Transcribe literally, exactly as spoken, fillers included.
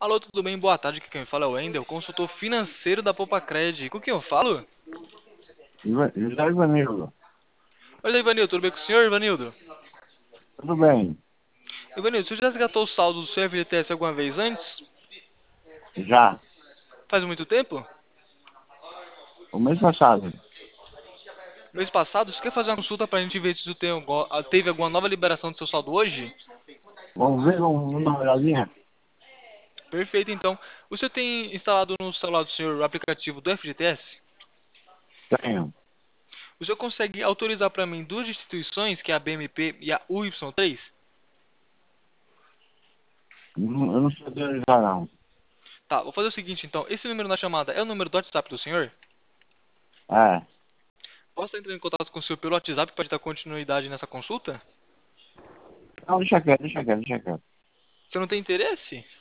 Alô, tudo bem? Boa tarde, aqui quem fala é o Wendel, consultor financeiro da Popacred. Com quem eu falo? Iva- José Ivanildo, Oi, Ivanildo, tudo bem com o senhor, Ivanildo? tudo bem? Ivanildo, você já resgatou o saldo do seu F G T S alguma vez antes? Já, Faz muito tempo? o mês passado. Mês passado, você quer fazer uma consulta pra gente ver se tem algo- ah, teve alguma nova liberação do seu saldo hoje? Vamos ver, vamos dar uma olhadinha? Perfeito, então. O senhor tem instalado no celular do senhor o aplicativo do F G T S? Tenho. O senhor consegue autorizar para mim duas instituições, que é a B M P e a U Y três? Não- Eu não sei utilizar, não. Tá, vou fazer o seguinte, então. Esse número na chamada é o número do WhatsApp do senhor? É, Posso entrar em contato com o senhor pelo WhatsApp para dar continuidade nessa consulta? não, deixa quieto, deixa quieto, deixa quieto. Você não tem interesse?